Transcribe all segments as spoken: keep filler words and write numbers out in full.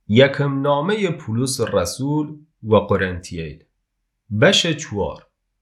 یکم نامه پولس رسول و قرنتییل بش چوار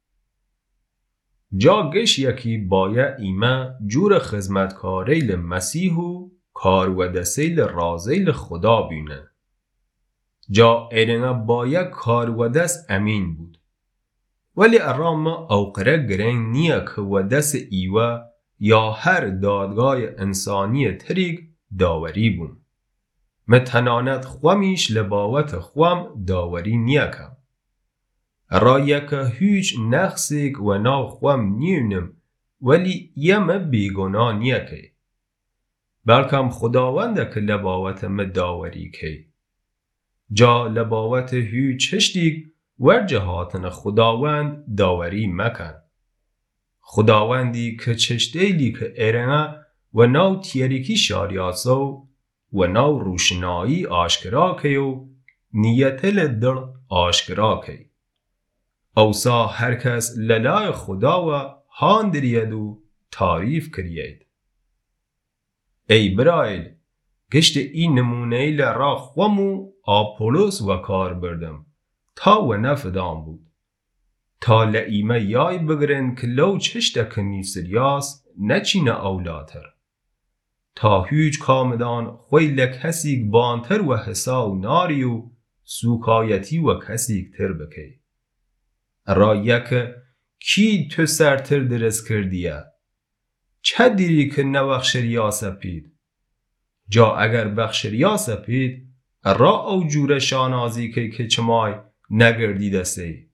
جا گش یکی بایه ایمه جور خزمتکاریل مسیح و کار و دسیل رازیل خدا بینه. جا ایرنه بایه کار و دست امین بود. ولی ارام اوقره گرنگ نیه که و دست ایوه یا هر دادگاه انسانی تریگ داوری بون. متنانت خوامیش لباوت خوام داوری نیه کم. را یکه هیچ نقصیک و ناو خوام نیونم ولی یم بیگنا نیه که. بلکم خداونده که لباوت مداوری که. جا لباوت هیچ هشتیک ور جهاتن خداوند داوری مکن. خداوندی که چشتیلی که ایرنه و ناو تیریکی شاریاسو و ناو روشنایی آشکرا که و نیتل دل آشکرا که. اوسا هر کس للای خدا و هان درید و تعریف کرید. ای برایل گشت این نمونه لرا خوامو آپولوس و کار بردم تا و نفدام بود. تا لئیمه یای بگرن که لو چشته کنیسریاس نچینه اولاتر. تا هیچ کامدان خوی لکسیگ بانتر و حساو ناری و سوکایتی و کسیگ تر بکی. را یک کی تو سرتر درست کردیه؟ چه دیری که نبخش ریاسه پید؟ جا اگر بخش ریاسه پید را او جور شانازی که که چمای نگردیده سی.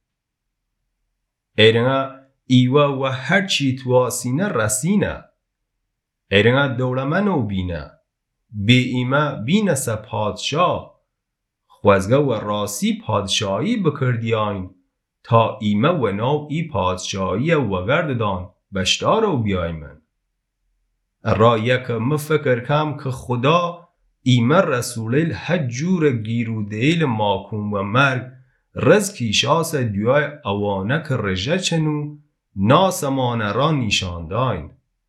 ایرنه ایوه و هر چی تواسینه رسینه. ایرنه دولمنو بینه. بی ایمه بینه سه پادشاه. خوزگه و راسی پادشاهی بکردی آین تا ایمه و نو ای پادشاهی و گرددان بشتارو بیای من. را یک مفکر کم که خدا ایمه رسولیل هج جور گیرو دیل ماکون و مرگ رزکی شاس دیوی اوانک رجه چنو ناسمان را نیشانداین.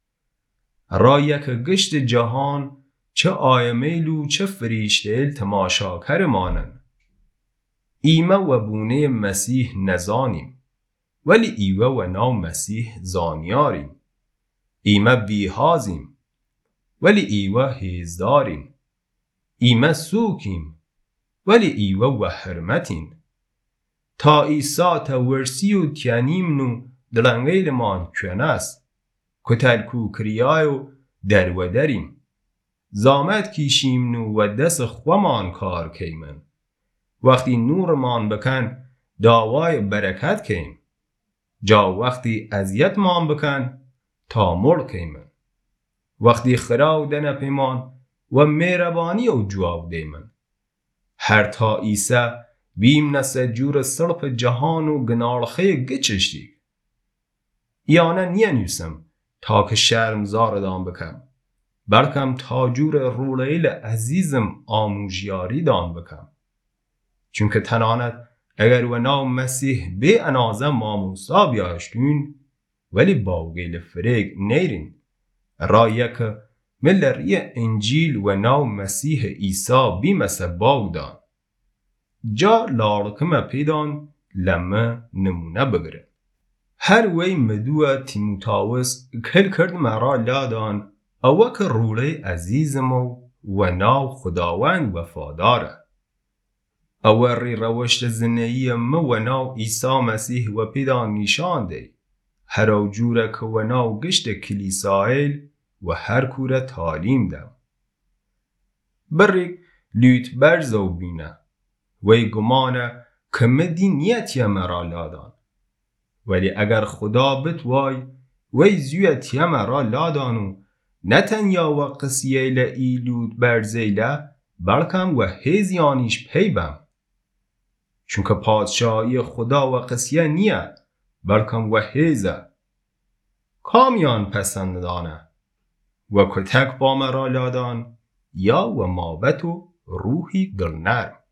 را یک گشت جهان چه آیمیلو چه فریشتیل تماشاکر مانن. ایمه و بونه مسیح نزانیم ولی ایوه و ناو مسیح زانیاریم. ایمه بیهازیم ولی ایوه هیزداریم. ایمه سوکیم ولی ایوه و حرمتین. تا ایسا تا ورسی و تیانیم نو دلنگیل مان کنه است. کترکو کریای و در و دریم. زامت کیشیم نو و دست خوامان کار کیمن. وقتی نور مان بکن داوای برکت کیم. جا وقتی اذیت مان بکن تا مر کیمن. وقتی خراو دن پیمان و مهربانی و جواب دیمن. هر تا ایسا بیم نسه جور سرپ جهان و گنالخه گچشتی. یانه نیه نیوسم تا که شرم زاردان بکم. بلکم تا جور رولیل عزیزم آموژیاری دان بکم. چونکه تنانت اگر و ناو مسیح بی انازه ماموسا بیاشتون ولی باوگیل فریگ نیرین. را یک ملری انجیل و ناو مسیح ایسا بیمسه باودان. جا لارکم پیدان لمه نمونه بگره. هر وی مدوه تیموتاوس کل کرد مرا لادان اوک رولی عزیزمو و ناو خداوند وفاداره. اوری روشت زنهی مو و ناو ایسا مسیح و پیدان نیشان دی. هر او جوره که و ناو گشت کلیسایل و هر کوره تعلیم دم. بری لیت برزو بینه. وی گمانه که مدی نیتی مرا لادان. ولی اگر خدا بتوای وی زیوتی مرا لادانو نتنیا و قسییل ایلود برزیله بلکم و هیزیانیش پیبم. چونکه پادشاهی خدا و قسیه نیه بلکم و هیزه. کامیان پسندانه و کتک با مرا لادان یا و مابت و روحی دلنرم.